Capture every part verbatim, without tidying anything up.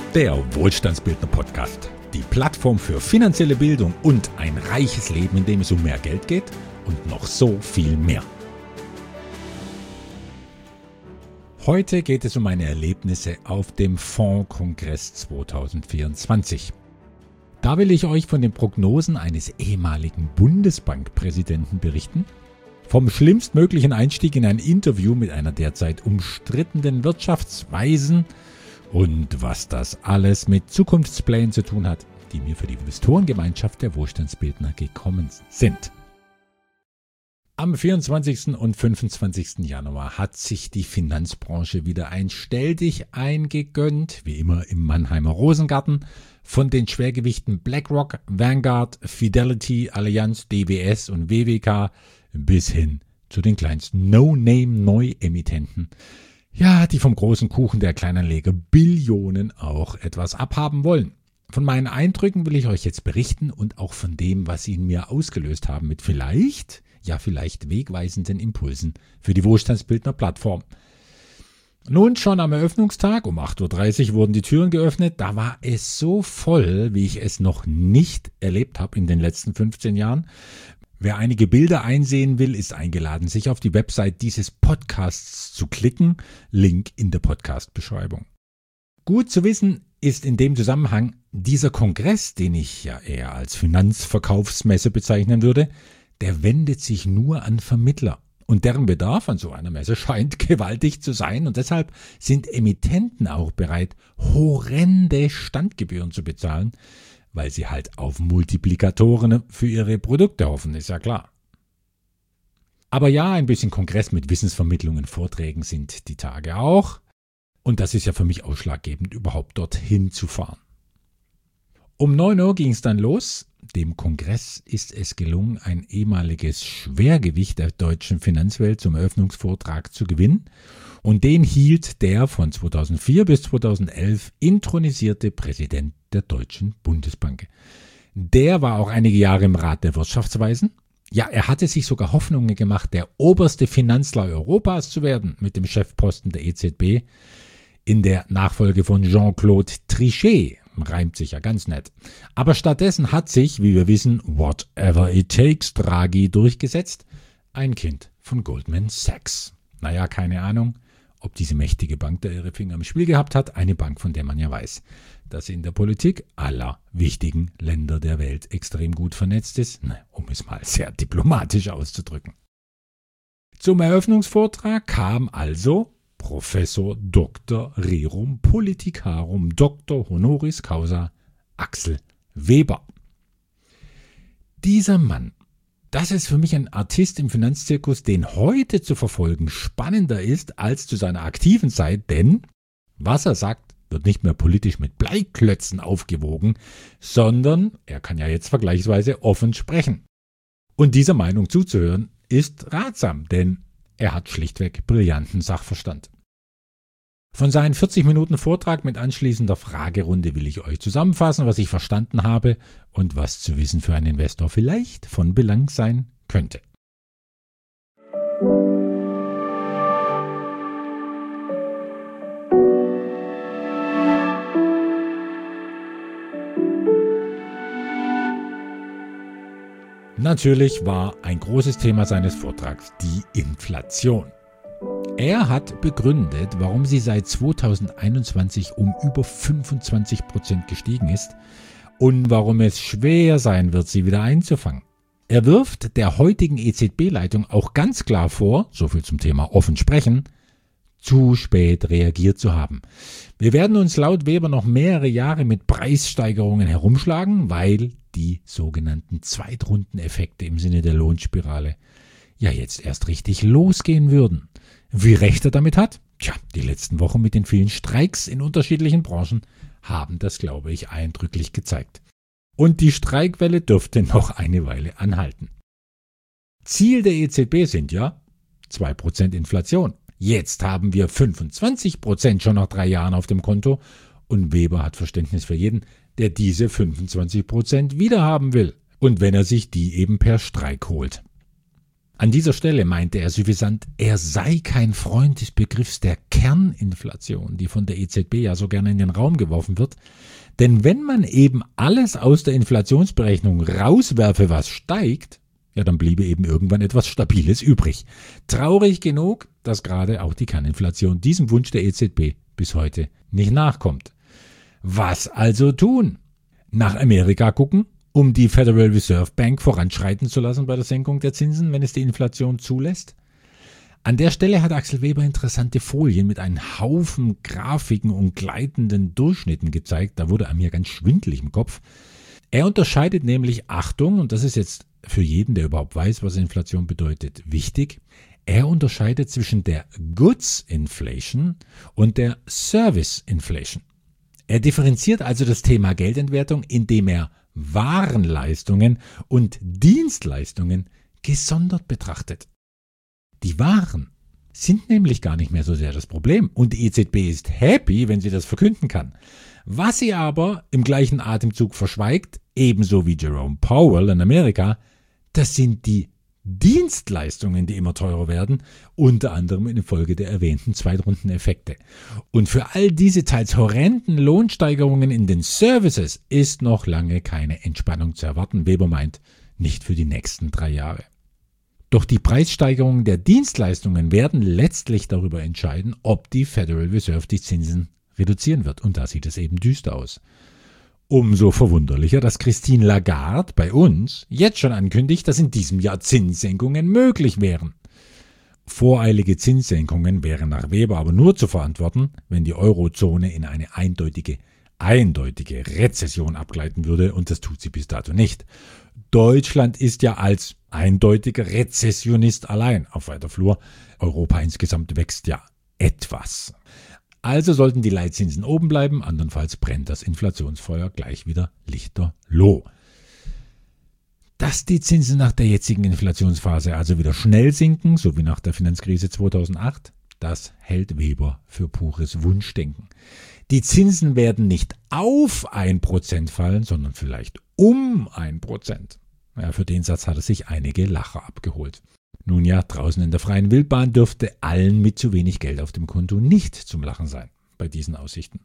Der Wohlstandsbildner Podcast. Die Plattform für finanzielle Bildung und ein reiches Leben, in dem es um mehr Geld geht und noch so viel mehr. Heute geht es um meine Erlebnisse auf dem Fondskongress zwanzig vierundzwanzig. Da will ich euch von den Prognosen eines ehemaligen Bundesbankpräsidenten berichten, vom schlimmstmöglichen Einstieg in ein Interview mit einer derzeit umstrittenen Wirtschaftsweisen und was das alles mit Zukunftsplänen zu tun hat, die mir für die Investorengemeinschaft der Wohlstandsbildner gekommen sind. Am vierundzwanzigsten und fünfundzwanzigsten Januar hat sich die Finanzbranche wieder ein Stelldichein gegönnt, wie immer im Mannheimer Rosengarten, von den Schwergewichten BlackRock, Vanguard, Fidelity, Allianz, D W S und W W K bis hin zu den kleinsten No-Name-Neuemittenten. Ja, die vom großen Kuchen der Kleinanleger Billionen auch etwas abhaben wollen. Von meinen Eindrücken will ich euch jetzt berichten und auch von dem, was sie in mir ausgelöst haben, mit vielleicht, ja vielleicht wegweisenden Impulsen für die Wohlstandsbildner Plattform. Nun, schon am Eröffnungstag um acht Uhr dreißig wurden die Türen geöffnet. Da war es so voll, wie ich es noch nicht erlebt habe in den letzten fünfzehn Jahren. Wer einige Bilder einsehen will, ist eingeladen, sich auf die Website dieses Podcasts zu klicken. Link in der Podcast-Beschreibung. Gut zu wissen ist in dem Zusammenhang, dieser Kongress, den ich ja eher als Finanzverkaufsmesse bezeichnen würde, der wendet sich nur an Vermittler. Und deren Bedarf an so einer Messe scheint gewaltig zu sein. Und deshalb sind Emittenten auch bereit, horrende Standgebühren zu bezahlen, weil sie halt auf Multiplikatoren für ihre Produkte hoffen, ist ja klar. Aber ja, ein bisschen Kongress mit Wissensvermittlungen, Vorträgen sind die Tage auch. Und das ist ja für mich ausschlaggebend, überhaupt dorthin zu fahren. Um neun Uhr ging es dann los. Dem Kongress ist es gelungen, ein ehemaliges Schwergewicht der deutschen Finanzwelt zum Eröffnungsvortrag zu gewinnen. Und den hielt der von zweitausendvier bis zweitausendelf intronisierte Präsident der Deutschen Bundesbank. Der war auch einige Jahre im Rat der Wirtschaftsweisen. Ja, er hatte sich sogar Hoffnungen gemacht, der oberste Finanzler Europas zu werden mit dem Chefposten der E Z B in der Nachfolge von Jean-Claude Trichet. Reimt sich ja ganz nett. Aber stattdessen hat sich, wie wir wissen, whatever it takes Draghi durchgesetzt, ein Kind von Goldman Sachs. Naja, keine Ahnung, ob diese mächtige Bank da ihre Finger im Spiel gehabt hat. Eine Bank, von der man ja weiß, dass sie in der Politik aller wichtigen Länder der Welt extrem gut vernetzt ist, um es mal sehr diplomatisch auszudrücken. Zum Eröffnungsvortrag kam also Professor Doktor Rerum Politicarum Doktor Honoris Causa Axel Weber. Dieser Mann, das ist für mich ein Artist im Finanzzirkus, den heute zu verfolgen spannender ist als zu seiner aktiven Zeit, denn was er sagt, wird nicht mehr politisch mit Bleiklötzen aufgewogen, sondern er kann ja jetzt vergleichsweise offen sprechen. Und dieser Meinung zuzuhören ist ratsam, denn er hat schlichtweg brillanten Sachverstand. Von seinen vierzig Minuten Vortrag mit anschließender Fragerunde will ich euch zusammenfassen, was ich verstanden habe und was zu wissen für einen Investor vielleicht von Belang sein könnte. Natürlich war ein großes Thema seines Vortrags die Inflation. Er hat begründet, warum sie seit zweitausendeinundzwanzig um über fünfundzwanzig Prozent gestiegen ist und warum es schwer sein wird, sie wieder einzufangen. Er wirft der heutigen E Z B-Leitung auch ganz klar vor, so viel zum Thema offen sprechen, zu spät reagiert zu haben. Wir werden uns laut Weber noch mehrere Jahre mit Preissteigerungen herumschlagen, weil die sogenannten Zweitrundeneffekte im Sinne der Lohnspirale ja jetzt erst richtig losgehen würden. Wie recht er damit hat? Tja, die letzten Wochen mit den vielen Streiks in unterschiedlichen Branchen haben das, glaube ich, eindrücklich gezeigt. Und die Streikwelle dürfte noch eine Weile anhalten. Ziel der E Z B sind ja zwei Prozent Inflation. Jetzt haben wir fünfundzwanzig Prozent schon nach drei Jahren auf dem Konto und Weber hat Verständnis für jeden, der diese fünfundzwanzig Prozent wiederhaben will und wenn er sich die eben per Streik holt. An dieser Stelle meinte er suffisant, er sei kein Freund des Begriffs der Kerninflation, die von der E Z B ja so gerne in den Raum geworfen wird. Denn wenn man eben alles aus der Inflationsberechnung rauswerfe, was steigt, ja, dann bliebe eben irgendwann etwas Stabiles übrig. Traurig genug, dass gerade auch die Kerninflation diesem Wunsch der E Z B bis heute nicht nachkommt. Was also tun? Nach Amerika gucken, um die Federal Reserve Bank voranschreiten zu lassen bei der Senkung der Zinsen, wenn es die Inflation zulässt? An der Stelle hat Axel Weber interessante Folien mit einem Haufen Grafiken und gleitenden Durchschnitten gezeigt. Da wurde er mir ganz schwindelig im Kopf. Er unterscheidet nämlich, Achtung, und das ist jetzt für jeden, der überhaupt weiß, was Inflation bedeutet, wichtig, er unterscheidet zwischen der Goods Inflation und der Service Inflation. Er differenziert also das Thema Geldentwertung, indem er Warenleistungen und Dienstleistungen gesondert betrachtet. Die Waren sind nämlich gar nicht mehr so sehr das Problem und die E Z B ist happy, wenn sie das verkünden kann. Was sie aber im gleichen Atemzug verschweigt, ebenso wie Jerome Powell in Amerika, das sind die Dienstleistungen, die immer teurer werden, unter anderem infolge der erwähnten Zweitrundeneffekte. Und für all diese teils horrenden Lohnsteigerungen in den Services ist noch lange keine Entspannung zu erwarten. Weber meint, nicht für die nächsten drei Jahre. Doch die Preissteigerungen der Dienstleistungen werden letztlich darüber entscheiden, ob die Federal Reserve die Zinsen reduzieren wird. Und da sieht es eben düster aus. Umso verwunderlicher, dass Christine Lagarde bei uns jetzt schon ankündigt, dass in diesem Jahr Zinssenkungen möglich wären. Voreilige Zinssenkungen wären nach Weber aber nur zu verantworten, wenn die Eurozone in eine eindeutige, eindeutige Rezession abgleiten würde, und das tut sie bis dato nicht. Deutschland ist ja als eindeutiger Rezessionist allein auf weiter Flur. Europa insgesamt wächst ja etwas. Also sollten die Leitzinsen oben bleiben, andernfalls brennt das Inflationsfeuer gleich wieder lichterloh. Dass die Zinsen nach der jetzigen Inflationsphase also wieder schnell sinken, so wie nach der Finanzkrise zweitausendacht, das hält Weber für pures Wunschdenken. Die Zinsen werden nicht auf ein Prozent fallen, sondern vielleicht um ein Prozent. Ja, für den Satz hat er sich einige Lacher abgeholt. Nun ja, draußen in der freien Wildbahn dürfte allen mit zu wenig Geld auf dem Konto nicht zum Lachen sein bei diesen Aussichten.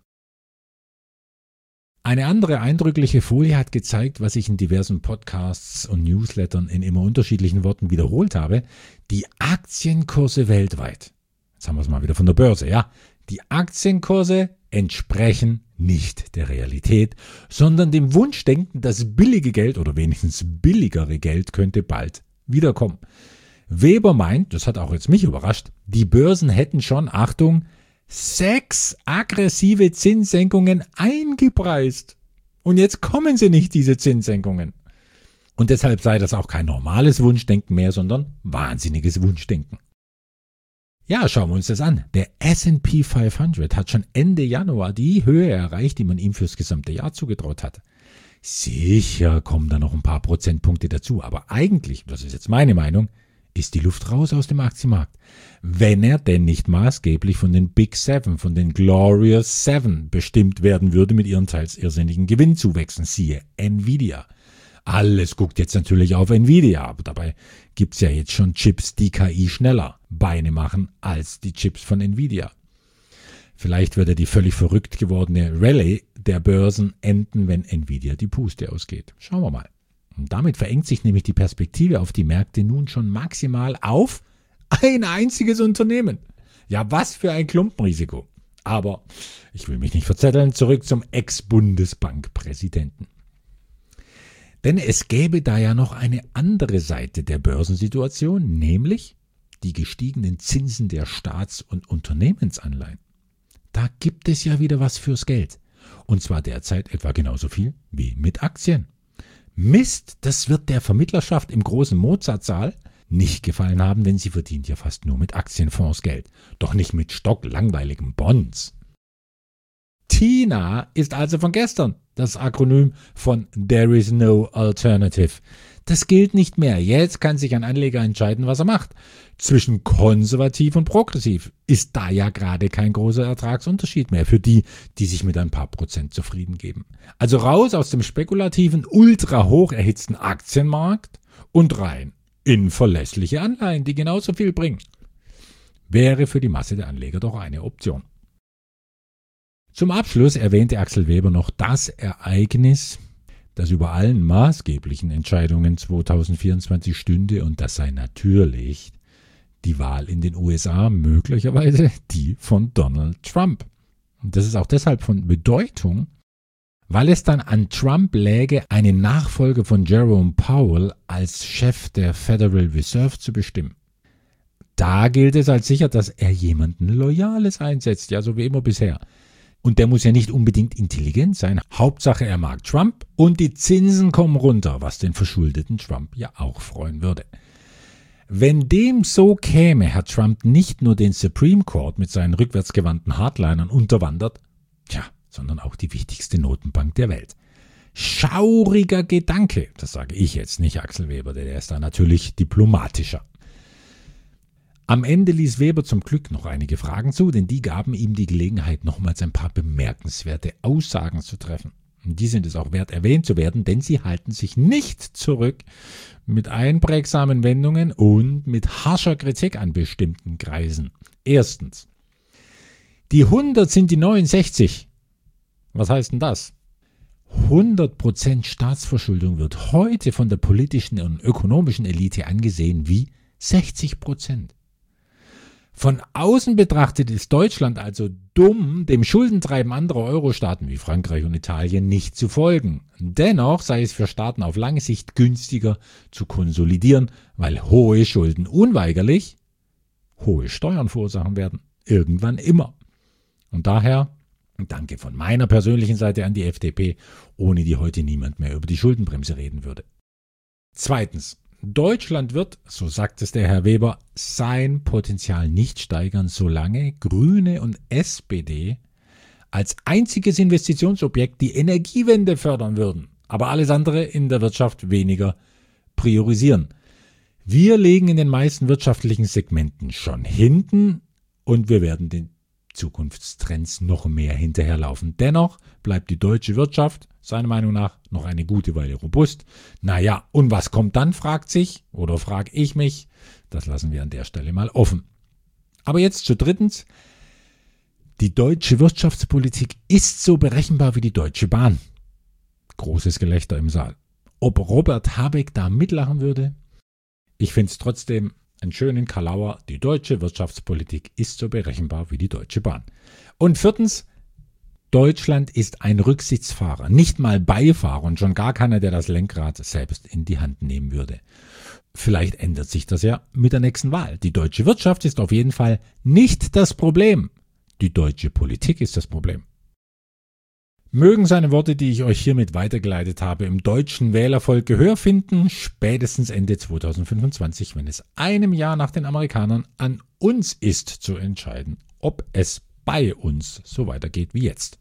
Eine andere eindrückliche Folie hat gezeigt, was ich in diversen Podcasts und Newslettern in immer unterschiedlichen Worten wiederholt habe: die Aktienkurse weltweit. Jetzt haben wir es mal wieder von der Börse, ja. Die Aktienkurse entsprechen nicht der Realität, sondern dem Wunschdenken, das billige Geld oder wenigstens billigere Geld könnte bald wiederkommen. Weber meint, das hat auch jetzt mich überrascht, die Börsen hätten schon, Achtung, sechs aggressive Zinssenkungen eingepreist. Und jetzt kommen sie nicht, diese Zinssenkungen. Und deshalb sei das auch kein normales Wunschdenken mehr, sondern wahnsinniges Wunschdenken. Ja, schauen wir uns das an. Der S and P fünfhundert hat schon Ende Januar die Höhe erreicht, die man ihm fürs gesamte Jahr zugetraut hat. Sicher kommen da noch ein paar Prozentpunkte dazu, aber eigentlich, das ist jetzt meine Meinung, ist die Luft raus aus dem Aktienmarkt. Wenn er denn nicht maßgeblich von den Big Seven, von den Glorious Seven bestimmt werden würde mit ihren teils irrsinnigen Gewinnzuwächsen, siehe Nvidia. Alles guckt jetzt natürlich auf Nvidia, aber dabei gibt's ja jetzt schon Chips, die K I schneller Beine machen als die Chips von Nvidia. Vielleicht wird ja die völlig verrückt gewordene Rallye der Börsen enden, wenn Nvidia die Puste ausgeht. Schauen wir mal. Und damit verengt sich nämlich die Perspektive auf die Märkte nun schon maximal auf ein einziges Unternehmen. Ja, was für ein Klumpenrisiko. Aber ich will mich nicht verzetteln, zurück zum Ex-Bundesbankpräsidenten. Denn es gäbe da ja noch eine andere Seite der Börsensituation, nämlich die gestiegenen Zinsen der Staats- und Unternehmensanleihen. Da gibt es ja wieder was fürs Geld. Und zwar derzeit etwa genauso viel wie mit Aktien. Mist, das wird der Vermittlerschaft im großen Mozartsaal nicht gefallen haben, denn sie verdient ja fast nur mit Aktienfonds Geld, doch nicht mit stocklangweiligen Bonds. TINA ist also von gestern das Akronym von There is no alternative. Das gilt nicht mehr. Jetzt kann sich ein Anleger entscheiden, was er macht. Zwischen konservativ und progressiv ist da ja gerade kein großer Ertragsunterschied mehr für die, die sich mit ein paar Prozent zufrieden geben. Also raus aus dem spekulativen, ultra hoch erhitzten Aktienmarkt und rein in verlässliche Anleihen, die genauso viel bringen. Wäre für die Masse der Anleger doch eine Option. Zum Abschluss erwähnte Axel Weber noch das Ereignis, das über allen maßgeblichen Entscheidungen zweitausendvierundzwanzig stünde, und das sei natürlich die Wahl in den U S A, möglicherweise die von Donald Trump. Und das ist auch deshalb von Bedeutung, weil es dann an Trump läge, einen Nachfolger von Jerome Powell als Chef der Federal Reserve zu bestimmen. Da gilt es als sicher, dass er jemanden Loyales einsetzt, ja, so wie immer bisher. Und der muss ja nicht unbedingt intelligent sein. Hauptsache, er mag Trump und die Zinsen kommen runter, was den verschuldeten Trump ja auch freuen würde. Wenn dem so käme, hat Trump nicht nur den Supreme Court mit seinen rückwärtsgewandten Hardlinern unterwandert, tja, sondern auch die wichtigste Notenbank der Welt. Schauriger Gedanke, das sage ich jetzt nicht, Axel Weber, der ist da natürlich diplomatischer. Am Ende ließ Weber zum Glück noch einige Fragen zu, denn die gaben ihm die Gelegenheit, nochmals ein paar bemerkenswerte Aussagen zu treffen. Und die sind es auch wert, erwähnt zu werden, denn sie halten sich nicht zurück mit einprägsamen Wendungen und mit harscher Kritik an bestimmten Kreisen. Erstens: Die hundert sind die neuen sechzig. Was heißt denn das? hundert Prozent Staatsverschuldung wird heute von der politischen und ökonomischen Elite angesehen wie sechzig Prozent. Von außen betrachtet ist Deutschland also dumm, dem Schuldentreiben anderer Euro-Staaten wie Frankreich und Italien nicht zu folgen. Dennoch sei es für Staaten auf lange Sicht günstiger zu konsolidieren, weil hohe Schulden unweigerlich hohe Steuern verursachen werden. Irgendwann immer. Und daher danke von meiner persönlichen Seite an die F D P, ohne die heute niemand mehr über die Schuldenbremse reden würde. Zweitens: Deutschland wird, so sagt es der Herr Weber, sein Potenzial nicht steigern, solange Grüne und S P D als einziges Investitionsobjekt die Energiewende fördern würden, aber alles andere in der Wirtschaft weniger priorisieren. Wir liegen in den meisten wirtschaftlichen Segmenten schon hinten und wir werden den Zukunftstrends noch mehr hinterherlaufen. Dennoch bleibt die deutsche Wirtschaft seiner Meinung nach noch eine gute Weile robust. Naja, und was kommt dann, fragt sich oder frage ich mich. Das lassen wir an der Stelle mal offen. Aber jetzt zu drittens. Die deutsche Wirtschaftspolitik ist so berechenbar wie die Deutsche Bahn. Großes Gelächter im Saal. Ob Robert Habeck da mitlachen würde? Ich finde es trotzdem einen schönen Kalauer. Die deutsche Wirtschaftspolitik ist so berechenbar wie die Deutsche Bahn. Und viertens: Deutschland ist ein Rücksitzfahrer, nicht mal Beifahrer und schon gar keiner, der das Lenkrad selbst in die Hand nehmen würde. Vielleicht ändert sich das ja mit der nächsten Wahl. Die deutsche Wirtschaft ist auf jeden Fall nicht das Problem. Die deutsche Politik ist das Problem. Mögen seine Worte, die ich euch hiermit weitergeleitet habe, im deutschen Wählervolk Gehör finden, spätestens Ende zweitausendfünfundzwanzig, wenn es einem Jahr nach den Amerikanern an uns ist, zu entscheiden, ob es bei uns so weitergeht wie jetzt.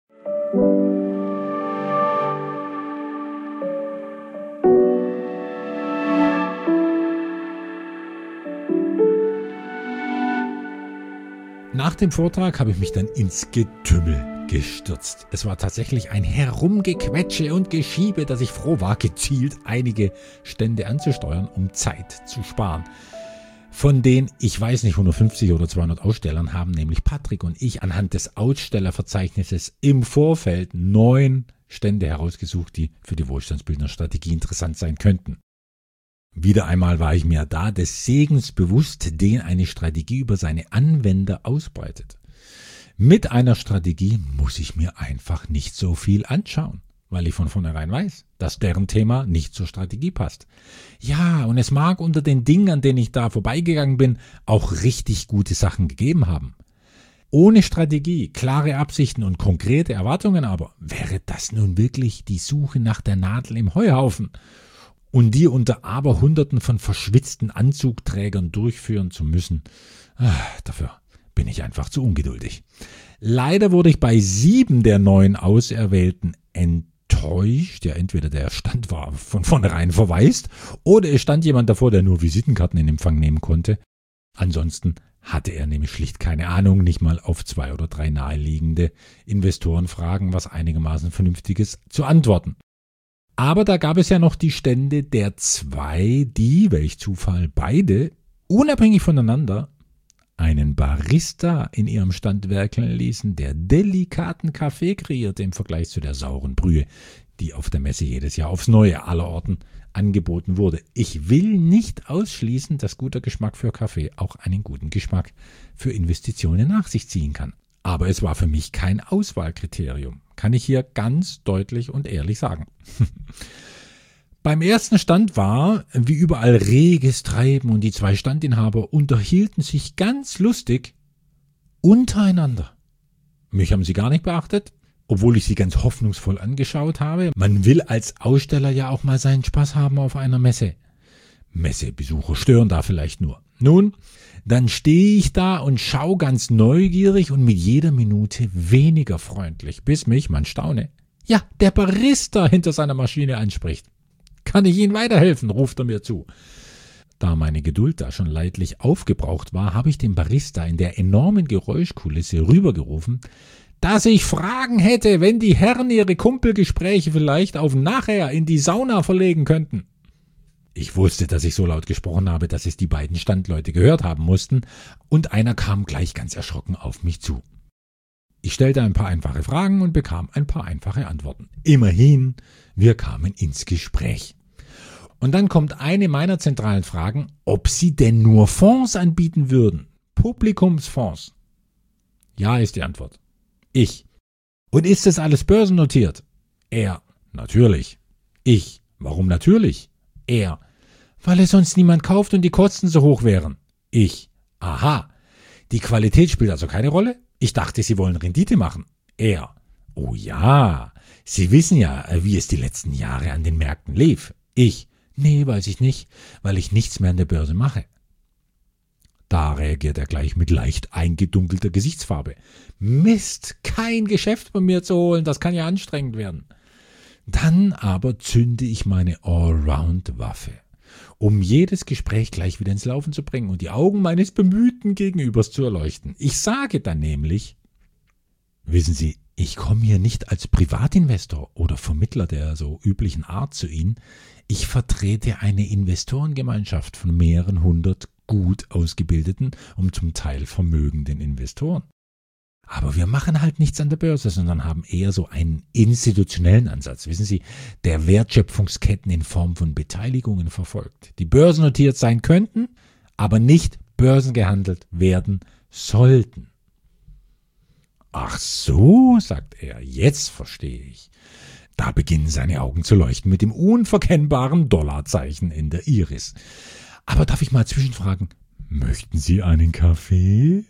Nach dem Vortrag habe ich mich dann ins Getümmel gestürzt. Es war tatsächlich ein Herumgequetsche und Geschiebe, dass ich froh war, gezielt einige Stände anzusteuern, um Zeit zu sparen. Von den, ich weiß nicht, hundertfünfzig oder zweihundert Ausstellern haben nämlich Patrick und ich anhand des Ausstellerverzeichnisses im Vorfeld neun Stände herausgesucht, die für die Wohlstandsbildnerstrategie interessant sein könnten. Wieder einmal war ich mir da des Segens bewusst, den eine Strategie über seine Anwender ausbreitet. Mit einer Strategie muss ich mir einfach nicht so viel anschauen, weil ich von vornherein weiß, dass deren Thema nicht zur Strategie passt. Ja, und es mag unter den Dingen, an denen ich da vorbeigegangen bin, auch richtig gute Sachen gegeben haben. Ohne Strategie, klare Absichten und konkrete Erwartungen aber, wäre das nun wirklich die Suche nach der Nadel im Heuhaufen? Und die unter Aberhunderten von verschwitzten Anzugträgern durchführen zu müssen, ah, dafür bin ich einfach zu ungeduldig. Leider wurde ich bei sieben der neun Auserwählten enttäuscht. Ja, entweder der Stand war von vornherein verwaist oder es stand jemand davor, der nur Visitenkarten in Empfang nehmen konnte. Ansonsten hatte er nämlich schlicht keine Ahnung, nicht mal auf zwei oder drei naheliegende Investorenfragen was einigermaßen Vernünftiges zu antworten. Aber da gab es ja noch die Stände der zwei, die, welch Zufall, beide unabhängig voneinander einen Barista in ihrem Stand werkeln ließen, der delikaten Kaffee kreierte im Vergleich zu der sauren Brühe, die auf der Messe jedes Jahr aufs Neue allerorten angeboten wurde. Ich will nicht ausschließen, dass guter Geschmack für Kaffee auch einen guten Geschmack für Investitionen nach sich ziehen kann. Aber es war für mich kein Auswahlkriterium, kann ich hier ganz deutlich und ehrlich sagen. Beim ersten Stand war, wie überall, reges Treiben und die zwei Standinhaber unterhielten sich ganz lustig untereinander. Mich haben sie gar nicht beachtet, obwohl ich sie ganz hoffnungsvoll angeschaut habe. Man will als Aussteller ja auch mal seinen Spaß haben auf einer Messe. Messebesucher stören da vielleicht nur. Nun, dann stehe ich da und schaue ganz neugierig und mit jeder Minute weniger freundlich, bis mich, man staune, ja, der Barista hinter seiner Maschine anspricht. Kann ich Ihnen weiterhelfen, ruft er mir zu. Da meine Geduld da schon leidlich aufgebraucht war, habe ich dem Barista in der enormen Geräuschkulisse rübergerufen, dass ich Fragen hätte, wenn die Herren ihre Kumpelgespräche vielleicht auf nachher in die Sauna verlegen könnten. Ich wusste, dass ich so laut gesprochen habe, dass es die beiden Standleute gehört haben mussten, und einer kam gleich ganz erschrocken auf mich zu. Ich stellte ein paar einfache Fragen und bekam ein paar einfache Antworten. Immerhin, wir kamen ins Gespräch. Und dann kommt eine meiner zentralen Fragen, ob sie denn nur Fonds anbieten würden. Publikumsfonds. Ja, ist die Antwort. Ich. Und ist das alles börsennotiert? Er. Natürlich. Ich. Warum natürlich? Er. Weil es sonst niemand kauft und die Kosten so hoch wären. Ich. Aha. Die Qualität spielt also keine Rolle? Ich dachte, Sie wollen Rendite machen. Er. Oh ja. Sie wissen ja, wie es die letzten Jahre an den Märkten lief. Ich. Nee, weiß ich nicht, weil ich nichts mehr an der Börse mache. Da reagiert er gleich mit leicht eingedunkelter Gesichtsfarbe. Mist, kein Geschäft bei mir zu holen, das kann ja anstrengend werden. Dann aber zünde ich meine Allround-Waffe, um jedes Gespräch gleich wieder ins Laufen zu bringen und die Augen meines bemühten Gegenübers zu erleuchten. Ich sage dann nämlich, wissen Sie, ich komme hier nicht als Privatinvestor oder Vermittler der so üblichen Art zu Ihnen. Ich vertrete eine Investorengemeinschaft von mehreren hundert gut ausgebildeten und zum Teil vermögenden Investoren. Aber wir machen halt nichts an der Börse, sondern haben eher so einen institutionellen Ansatz, wissen Sie, der Wertschöpfungsketten in Form von Beteiligungen verfolgt, die börsennotiert sein könnten, aber nicht börsengehandelt werden sollten. Ach so, sagt er, jetzt verstehe ich. Da beginnen seine Augen zu leuchten mit dem unverkennbaren Dollarzeichen in der Iris. Aber darf ich mal zwischenfragen, möchten Sie einen Kaffee?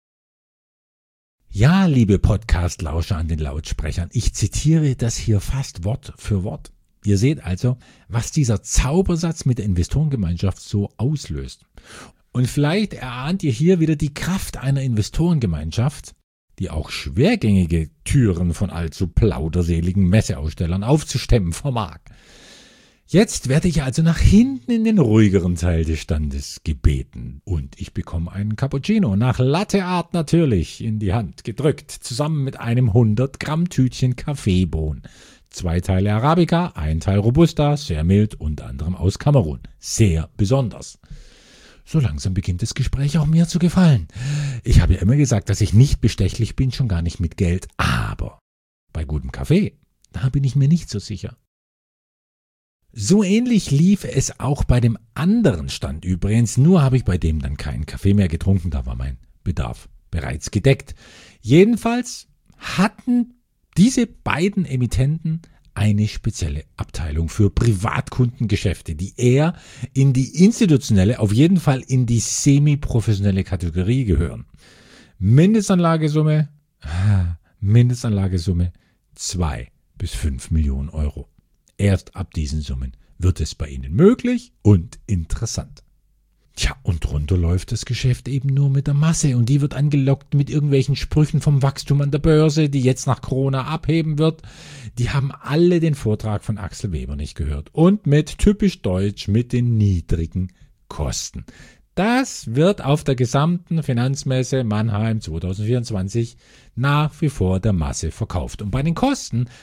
Ja, liebe Podcast-Lauscher an den Lautsprechern, ich zitiere das hier fast Wort für Wort. Ihr seht also, was dieser Zaubersatz mit der Investorengemeinschaft so auslöst. Und vielleicht erahnt ihr hier wieder die Kraft einer Investorengemeinschaft, die auch schwergängige Türen von allzu plauderseligen Messeausstellern aufzustemmen vermag. Jetzt werde ich also nach hinten in den ruhigeren Teil des Standes gebeten und ich bekomme einen Cappuccino, nach Latteart natürlich, in die Hand gedrückt, zusammen mit einem hundert Gramm Tütchen Kaffeebohnen. Zwei Teile Arabica, ein Teil Robusta, sehr mild, unter anderem aus Kamerun. Sehr besonders. So langsam beginnt das Gespräch auch mir zu gefallen. Ich habe ja immer gesagt, dass ich nicht bestechlich bin, schon gar nicht mit Geld, aber bei gutem Kaffee, da bin ich mir nicht so sicher. So ähnlich lief es auch bei dem anderen Stand übrigens, nur habe ich bei dem dann keinen Kaffee mehr getrunken, da war mein Bedarf bereits gedeckt. Jedenfalls hatten diese beiden Emittenten eine spezielle Abteilung für Privatkundengeschäfte, die eher in die institutionelle, auf jeden Fall in die semi-professionelle Kategorie gehören. Mindestanlagesumme, Mindestanlagesumme zwei bis fünf Millionen Euro. Erst ab diesen Summen wird es bei Ihnen möglich und interessant. Tja, und drunter läuft das Geschäft eben nur mit der Masse und die wird angelockt mit irgendwelchen Sprüchen vom Wachstum an der Börse, die jetzt nach Corona abheben wird. Die haben alle den Vortrag von Axel Weber nicht gehört und mit typisch deutsch mit den niedrigen Kosten. Das wird auf der gesamten Finanzmesse Mannheim zwanzig vierundzwanzig nach wie vor der Masse verkauft. Und bei den Kosten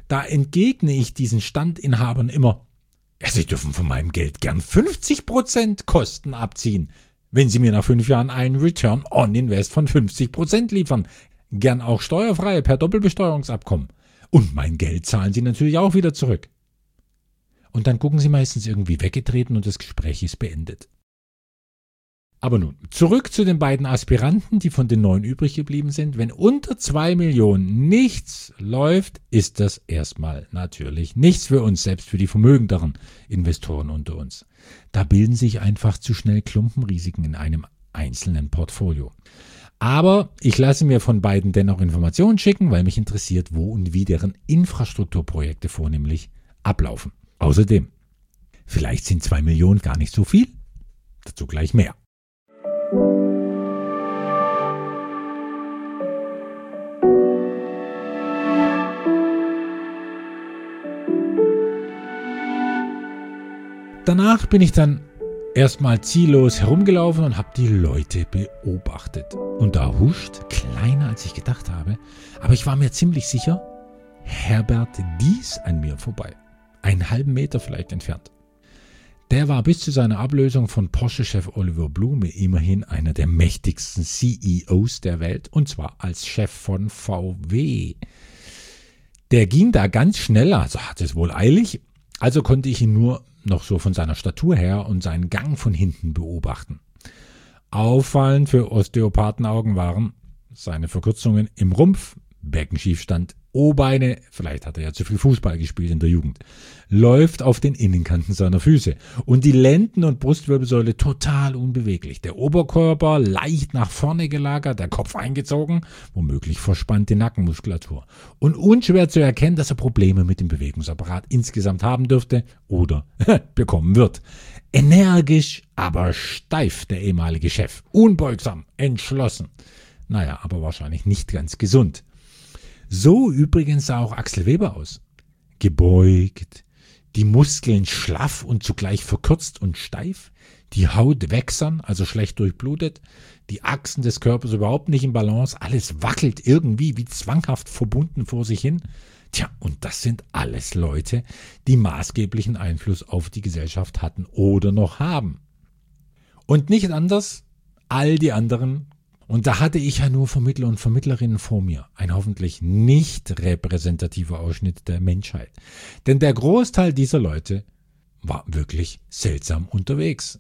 Da entgegne ich diesen Standinhabern immer: Ja, Sie dürfen von meinem Geld gern fünfzig Prozent Kosten abziehen, wenn Sie mir nach fünf Jahren einen Return on Invest von fünfzig Prozent liefern. Gern auch steuerfrei per Doppelbesteuerungsabkommen. Und mein Geld zahlen Sie natürlich auch wieder zurück. Und dann gucken Sie meistens irgendwie weggetreten und das Gespräch ist beendet. Aber nun, zurück zu den beiden Aspiranten, die von den neun übrig geblieben sind. Wenn unter zwei Millionen nichts läuft, ist das erstmal natürlich nichts für uns, selbst für die vermögenderen Investoren unter uns. Da bilden sich einfach zu schnell Klumpenrisiken in einem einzelnen Portfolio. Aber ich lasse mir von beiden dennoch Informationen schicken, weil mich interessiert, wo und wie deren Infrastrukturprojekte vornehmlich ablaufen. Außerdem, vielleicht sind zwei Millionen gar nicht so viel, dazu gleich mehr. Danach bin ich dann erstmal ziellos herumgelaufen und habe die Leute beobachtet. Und da huscht, kleiner als ich gedacht habe, aber ich war mir ziemlich sicher, Herbert Dies an mir vorbei. Einen halben Meter vielleicht entfernt. Der war bis zu seiner Ablösung von Porsche-Chef Oliver Blume immerhin einer der mächtigsten C E Os der Welt, und zwar als Chef von V W. Der ging da ganz schnell, also hatte es wohl eilig, also konnte ich ihn nur noch so von seiner Statur her und seinen Gang von hinten beobachten. Auffallend für Osteopathenaugen waren seine Verkürzungen im Rumpf, Beckenschiefstand, O-Beine, vielleicht hat er ja zu viel Fußball gespielt in der Jugend, läuft auf den Innenkanten seiner Füße und die Lenden- und Brustwirbelsäule total unbeweglich. Der Oberkörper leicht nach vorne gelagert, der Kopf eingezogen, womöglich verspannte Nackenmuskulatur. Und unschwer zu erkennen, dass er Probleme mit dem Bewegungsapparat insgesamt haben dürfte oder bekommen wird. Energisch, aber steif der ehemalige Chef. Unbeugsam, entschlossen. Naja, aber wahrscheinlich nicht ganz gesund. So übrigens sah auch Axel Weber aus. Gebeugt, die Muskeln schlaff und zugleich verkürzt und steif, die Haut wächsern, also schlecht durchblutet, die Achsen des Körpers überhaupt nicht in Balance, alles wackelt irgendwie wie zwanghaft verbunden vor sich hin. Tja, und das sind alles Leute, die maßgeblichen Einfluss auf die Gesellschaft hatten oder noch haben. Und nicht anders, all die anderen. Und da hatte ich ja nur Vermittler und Vermittlerinnen vor mir. Ein hoffentlich nicht repräsentativer Ausschnitt der Menschheit. Denn der Großteil dieser Leute war wirklich seltsam unterwegs.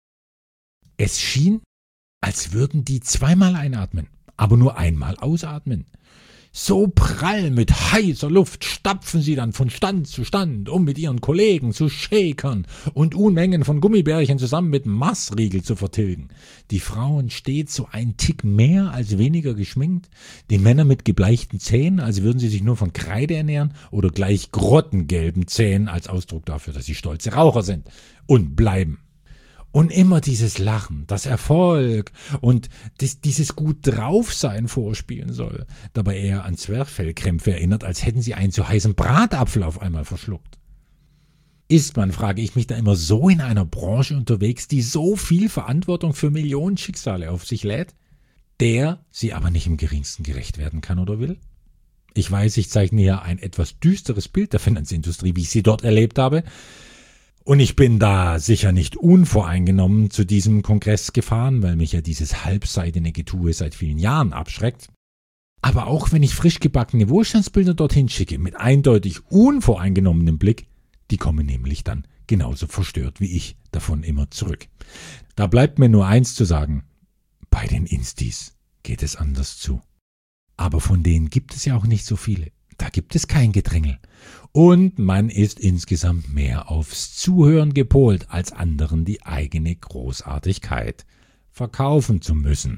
Es schien, als würden die zweimal einatmen, aber nur einmal ausatmen. So prall mit heißer Luft stapfen sie dann von Stand zu Stand, um mit ihren Kollegen zu shakern und Unmengen von Gummibärchen zusammen mit Maßriegel zu vertilgen. Die Frauen stets so ein Tick mehr als weniger geschminkt, die Männer mit gebleichten Zähnen, als würden sie sich nur von Kreide ernähren, oder gleich grottengelben Zähnen als Ausdruck dafür, dass sie stolze Raucher sind und bleiben. Und immer dieses Lachen, das Erfolg und das, dieses gut draufsein vorspielen soll, dabei eher an Zwerchfellkrämpfe erinnert, als hätten sie einen zu heißen Bratapfel auf einmal verschluckt. Ist man, frage ich mich, da immer so in einer Branche unterwegs, die so viel Verantwortung für Millionen Schicksale auf sich lädt, der sie aber nicht im geringsten gerecht werden kann oder will? Ich weiß, ich zeichne hier ein etwas düsteres Bild der Finanzindustrie, wie ich sie dort erlebt habe. Und ich bin da sicher nicht unvoreingenommen zu diesem Kongress gefahren, weil mich ja dieses halbseitene Getue seit vielen Jahren abschreckt. Aber auch wenn ich frisch gebackene Wohlstandsbilder dorthin schicke, mit eindeutig unvoreingenommenem Blick, die kommen nämlich dann genauso verstört wie ich davon immer zurück. Da bleibt mir nur eins zu sagen: Bei den Instis geht es anders zu. Aber von denen gibt es ja auch nicht so viele. Da gibt es kein Gedrängel. Und man ist insgesamt mehr aufs Zuhören gepolt, als anderen die eigene Großartigkeit verkaufen zu müssen.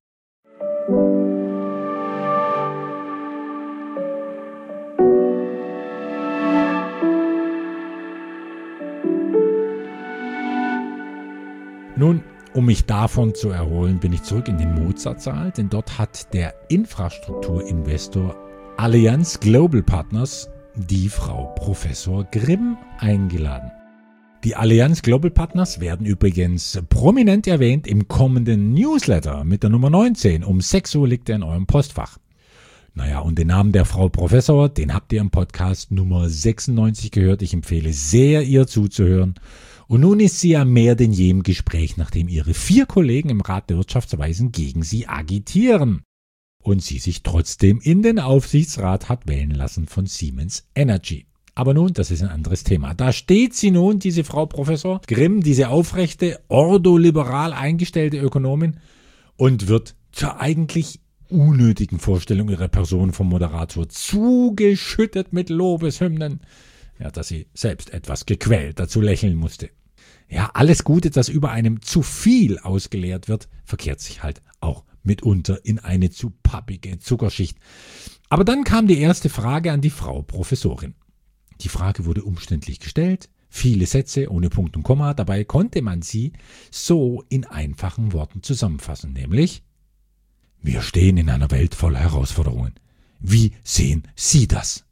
Nun, um mich davon zu erholen, bin ich zurück in den Mozartsaal, denn dort hat der Infrastrukturinvestor Allianz Global Partners die Frau Professor Grimm eingeladen. Die Allianz Global Partners werden übrigens prominent erwähnt im kommenden Newsletter mit der Nummer neunzehn. Um sechs Uhr liegt er in eurem Postfach. Naja, und den Namen der Frau Professor, den habt ihr im Podcast Nummer sechsundneunzig gehört. Ich empfehle sehr, ihr zuzuhören. Und nun ist sie ja mehr denn je im Gespräch, nachdem ihre vier Kollegen im Rat der Wirtschaftsweisen gegen sie agitieren. Und sie sich trotzdem in den Aufsichtsrat hat wählen lassen von Siemens Energy. Aber nun, das ist ein anderes Thema. Da steht sie nun, diese Frau Professor Grimm, diese aufrechte, ordoliberal eingestellte Ökonomin, und wird zur eigentlich unnötigen Vorstellung ihrer Person vom Moderator zugeschüttet mit Lobeshymnen, ja, dass sie selbst etwas gequält dazu lächeln musste. Ja, alles Gute, das über einem zu viel ausgeleert wird, verkehrt sich halt auch mitunter in eine zu pappige Zuckerschicht. Aber dann kam die erste Frage an die Frau Professorin. Die Frage wurde umständlich gestellt, viele Sätze ohne Punkt und Komma, dabei konnte man sie so in einfachen Worten zusammenfassen, nämlich: Wir stehen in einer Welt voller Herausforderungen. Wie sehen Sie das?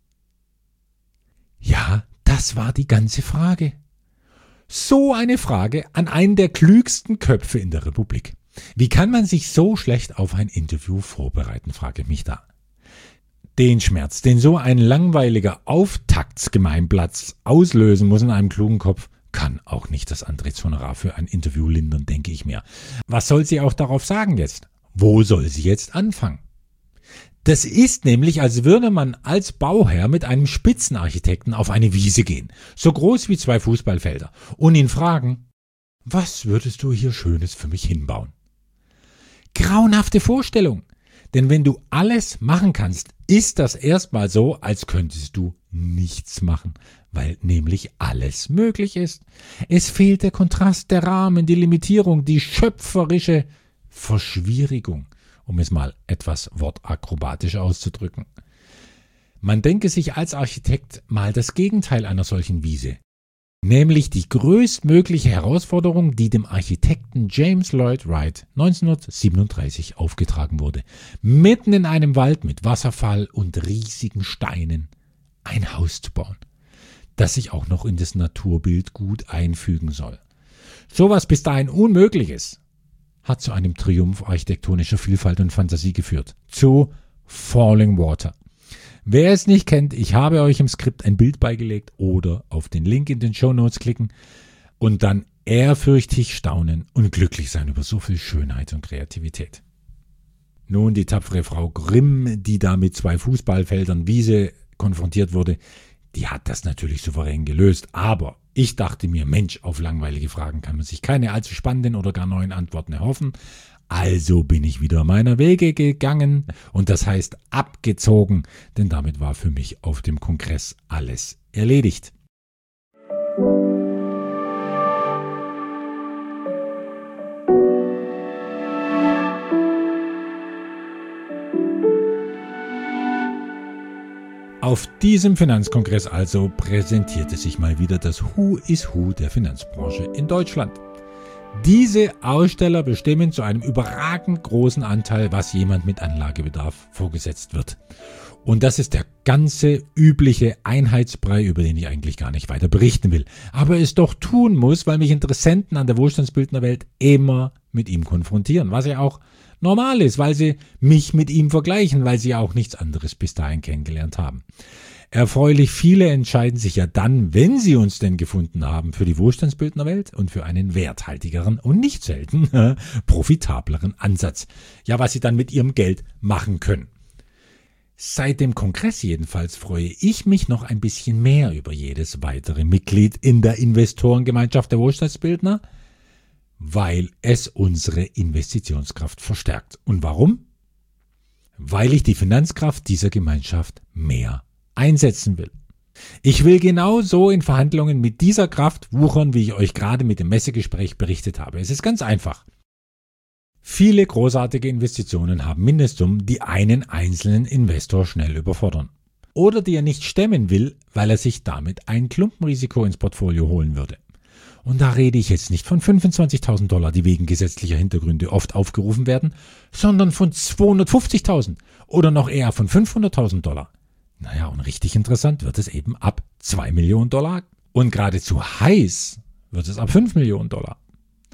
Ja, das war die ganze Frage. So eine Frage an einen der klügsten Köpfe in der Republik. Wie kann man sich so schlecht auf ein Interview vorbereiten, frage ich mich da. Den Schmerz, den so ein langweiliger Auftaktsgemeinplatz auslösen muss in einem klugen Kopf, kann auch nicht das Antrittshonorar für ein Interview lindern, denke ich mir. Was soll sie auch darauf sagen jetzt? Wo soll sie jetzt anfangen? Das ist nämlich, als würde man als Bauherr mit einem Spitzenarchitekten auf eine Wiese gehen, so groß wie zwei Fußballfelder, und ihn fragen: Was würdest du hier Schönes für mich hinbauen? Grauenhafte Vorstellung, denn wenn du alles machen kannst, ist das erstmal so, als könntest du nichts machen, weil nämlich alles möglich ist. Es fehlt der Kontrast, der Rahmen, die Limitierung, die schöpferische Verschwierigung, um es mal etwas wortakrobatisch auszudrücken. Man denke sich als Architekt mal das Gegenteil einer solchen Wiese, nämlich die größtmögliche Herausforderung, die dem Architekten James Lloyd Wright neunzehnhundertsiebenunddreißig aufgetragen wurde, mitten in einem Wald mit Wasserfall und riesigen Steinen ein Haus zu bauen, das sich auch noch in das Naturbild gut einfügen soll. Sowas bis dahin Unmögliches hat zu einem Triumph architektonischer Vielfalt und Fantasie geführt, zu Falling Water. Wer es nicht kennt, ich habe euch im Skript ein Bild beigelegt oder auf den Link in den Shownotes klicken und dann ehrfürchtig staunen und glücklich sein über so viel Schönheit und Kreativität. Nun, die tapfere Frau Grimm, die da mit zwei Fußballfeldern Wiese konfrontiert wurde, die hat das natürlich souverän gelöst, aber ich dachte mir, Mensch, auf langweilige Fragen kann man sich keine allzu spannenden oder gar neuen Antworten erhoffen. Also bin ich wieder meiner Wege gegangen und das heißt abgezogen, denn damit war für mich auf dem Kongress alles erledigt. Auf diesem Finanzkongress also präsentierte sich mal wieder das Who is Who der Finanzbranche in Deutschland. Diese Aussteller bestimmen zu einem überragend großen Anteil, was jemand mit Anlagebedarf vorgesetzt wird. Und das ist der ganze übliche Einheitsbrei, über den ich eigentlich gar nicht weiter berichten will, aber es doch tun muss, weil mich Interessenten an der Wohlstandsbildnerwelt immer mit ihm konfrontieren, was ja auch normal ist, weil sie mich mit ihm vergleichen, weil sie ja auch nichts anderes bis dahin kennengelernt haben. Erfreulich viele entscheiden sich ja dann, wenn sie uns denn gefunden haben, für die Wohlstandsbildnerwelt und für einen werthaltigeren und nicht selten äh, profitableren Ansatz. Ja, was sie dann mit ihrem Geld machen können. Seit dem Kongress jedenfalls freue ich mich noch ein bisschen mehr über jedes weitere Mitglied in der Investorengemeinschaft der Wohlstandsbildner, weil es unsere Investitionskraft verstärkt. Und warum? Weil ich die Finanzkraft dieser Gemeinschaft mehr einsetzen will. Ich will genauso in Verhandlungen mit dieser Kraft wuchern, wie ich euch gerade mit dem Messegespräch berichtet habe. Es ist ganz einfach. Viele großartige Investitionen haben Mindestsummen, die einen einzelnen Investor schnell überfordern. Oder die er nicht stemmen will, weil er sich damit ein Klumpenrisiko ins Portfolio holen würde. Und da rede ich jetzt nicht von fünfundzwanzigtausend Dollar, die wegen gesetzlicher Hintergründe oft aufgerufen werden, sondern von zweihundertfünfzigtausend oder noch eher von fünfhunderttausend Dollar. Naja, und richtig interessant wird es eben ab zwei Millionen Dollar und geradezu heiß wird es ab fünf Millionen Dollar.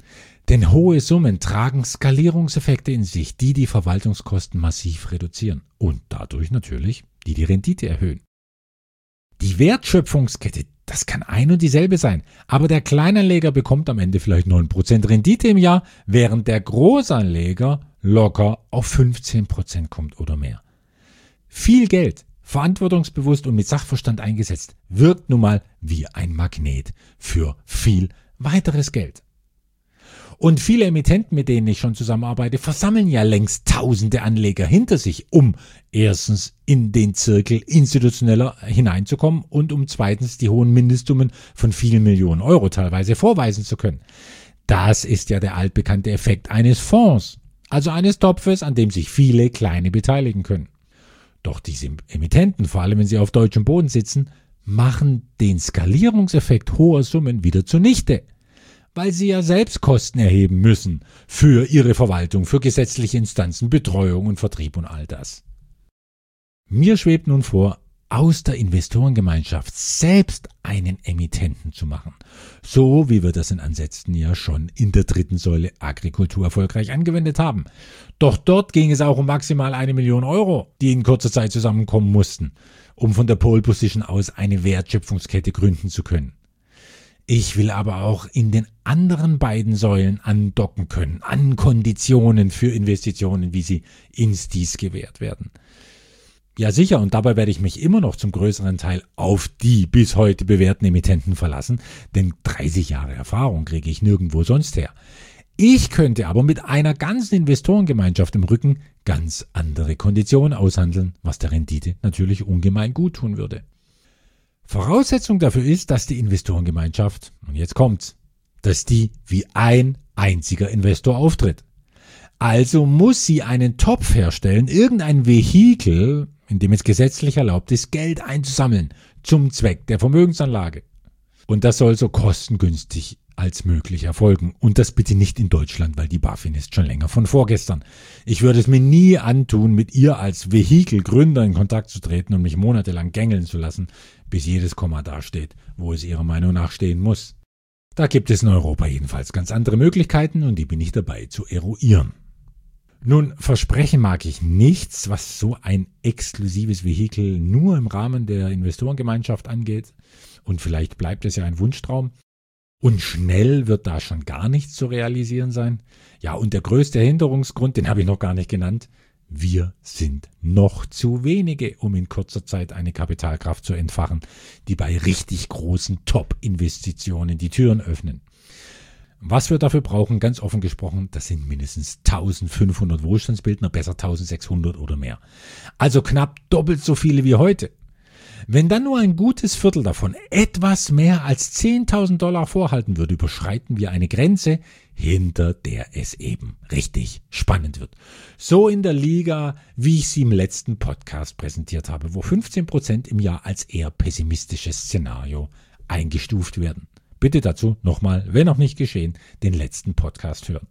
Denn hohe Summen tragen Skalierungseffekte in sich, die die Verwaltungskosten massiv reduzieren und dadurch natürlich die die Rendite erhöhen. Die Wertschöpfungskette, das kann ein und dieselbe sein, aber der Kleinanleger bekommt am Ende vielleicht neun Prozent Rendite im Jahr, während der Großanleger locker auf fünfzehn Prozent kommt oder mehr. Viel Geld, verantwortungsbewusst und mit Sachverstand eingesetzt, wirkt nun mal wie ein Magnet für viel weiteres Geld. Und viele Emittenten, mit denen ich schon zusammenarbeite, versammeln ja längst tausende Anleger hinter sich, um erstens in den Zirkel institutioneller hineinzukommen und um zweitens die hohen Mindestsummen von vielen Millionen Euro teilweise vorweisen zu können. Das ist ja der altbekannte Effekt eines Fonds, also eines Topfes, an dem sich viele kleine beteiligen können. Doch diese Emittenten, vor allem wenn sie auf deutschem Boden sitzen, machen den Skalierungseffekt hoher Summen wieder zunichte, weil sie ja selbst Kosten erheben müssen für ihre Verwaltung, für gesetzliche Instanzen, Betreuung und Vertrieb und all das. Mir schwebt nun vor, aus der Investorengemeinschaft selbst einen Emittenten zu machen, so wie wir das in Ansätzen ja schon in der dritten Säule Agrikultur erfolgreich angewendet haben. Doch dort ging es auch um maximal eine Million Euro, die in kurzer Zeit zusammenkommen mussten, um von der Pole Position aus eine Wertschöpfungskette gründen zu können. Ich will aber auch in den anderen beiden Säulen andocken können, an Konditionen für Investitionen, wie sie instis gewährt werden. Ja sicher, und dabei werde ich mich immer noch zum größeren Teil auf die bis heute bewährten Emittenten verlassen, denn dreißig Jahre Erfahrung kriege ich nirgendwo sonst her. Ich könnte aber mit einer ganzen Investorengemeinschaft im Rücken ganz andere Konditionen aushandeln, was der Rendite natürlich ungemein gut tun würde. Voraussetzung dafür ist, dass die Investorengemeinschaft, und jetzt kommt's, dass die wie ein einziger Investor auftritt. Also muss sie einen Topf herstellen, irgendein Vehikel, in dem es gesetzlich erlaubt ist, Geld einzusammeln zum Zweck der Vermögensanlage. Und das soll so kostengünstig als möglich erfolgen. Und das bitte nicht in Deutschland, weil die BaFin ist schon länger von vorgestern. Ich würde es mir nie antun, mit ihr als Vehikelgründer in Kontakt zu treten und mich monatelang gängeln zu lassen, bis jedes Komma dasteht, wo es ihrer Meinung nach stehen muss. Da gibt es in Europa jedenfalls ganz andere Möglichkeiten und die bin ich dabei zu eruieren. Nun, versprechen mag ich nichts, was so ein exklusives Vehikel nur im Rahmen der Investorengemeinschaft angeht. Und vielleicht bleibt es ja ein Wunschtraum. Und schnell wird da schon gar nichts zu realisieren sein. Ja, und der größte Hinderungsgrund, den habe ich noch gar nicht genannt. Wir sind noch zu wenige, um in kurzer Zeit eine Kapitalkraft zu entfachen, die bei richtig großen Top-Investitionen die Türen öffnen. Was wir dafür brauchen, ganz offen gesprochen, das sind mindestens eintausendfünfhundert Wohlstandsbildner, besser eintausendsechshundert oder mehr. Also knapp doppelt so viele wie heute. Wenn dann nur ein gutes Viertel davon etwas mehr als zehntausend Dollar vorhalten würde, überschreiten wir eine Grenze, hinter der es eben richtig spannend wird. So in der Liga, wie ich sie im letzten Podcast präsentiert habe, wo fünfzehn Prozent im Jahr als eher pessimistisches Szenario eingestuft werden. Bitte dazu nochmal, wenn noch nicht geschehen, den letzten Podcast hören.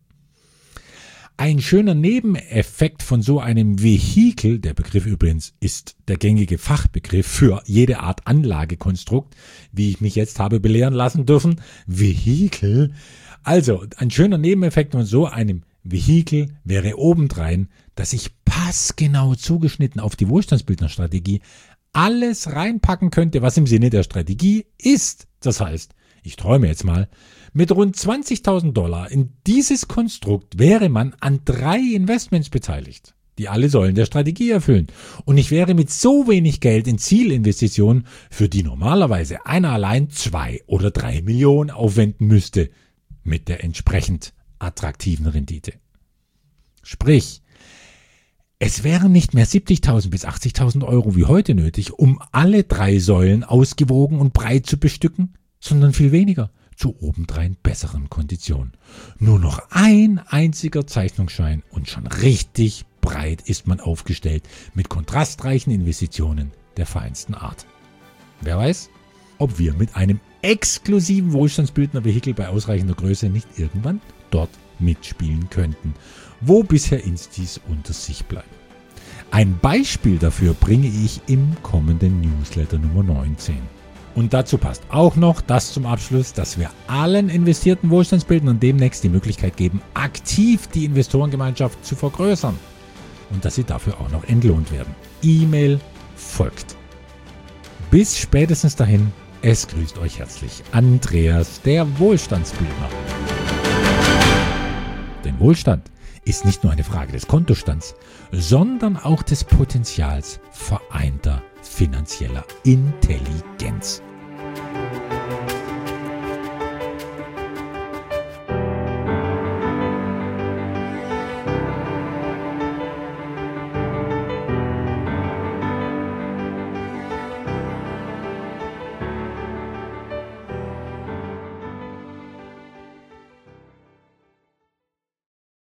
Ein schöner Nebeneffekt von so einem Vehikel, der Begriff übrigens ist der gängige Fachbegriff für jede Art Anlagekonstrukt, wie ich mich jetzt habe belehren lassen dürfen, Vehikel. Also ein schöner Nebeneffekt von so einem Vehikel wäre obendrein, dass ich passgenau zugeschnitten auf die Wohlstandsbildnerstrategie alles reinpacken könnte, was im Sinne der Strategie ist. Das heißt, ich träume jetzt mal, mit rund zwanzigtausend Dollar in dieses Konstrukt wäre man an drei Investments beteiligt, die alle Säulen der Strategie erfüllen. Und ich wäre mit so wenig Geld in Zielinvestitionen, für die normalerweise einer allein zwei oder drei Millionen aufwenden müsste, mit der entsprechend attraktiven Rendite. Sprich, es wären nicht mehr siebzigtausend bis achtzigtausend Euro wie heute nötig, um alle drei Säulen ausgewogen und breit zu bestücken, sondern viel weniger, zu obendrein besseren Konditionen. Nur noch ein einziger Zeichnungsschein und schon richtig breit ist man aufgestellt mit kontrastreichen Investitionen der feinsten Art. Wer weiß, ob wir mit einem exklusiven Wohlstandsbildner-Vehikel bei ausreichender Größe nicht irgendwann dort mitspielen könnten, wo bisher Instis unter sich bleiben. Ein Beispiel dafür bringe ich im kommenden Newsletter Nummer neunzehn. Und dazu passt auch noch das zum Abschluss, dass wir allen investierten Wohlstandsbildern demnächst die Möglichkeit geben, aktiv die Investorengemeinschaft zu vergrößern. Und dass sie dafür auch noch entlohnt werden. E-Mail folgt. Bis spätestens dahin, es grüßt euch herzlich Andreas, der Wohlstandsbildner. Denn Wohlstand ist nicht nur eine Frage des Kontostands, sondern auch des Potenzials vereinter finanzieller Intelligenz.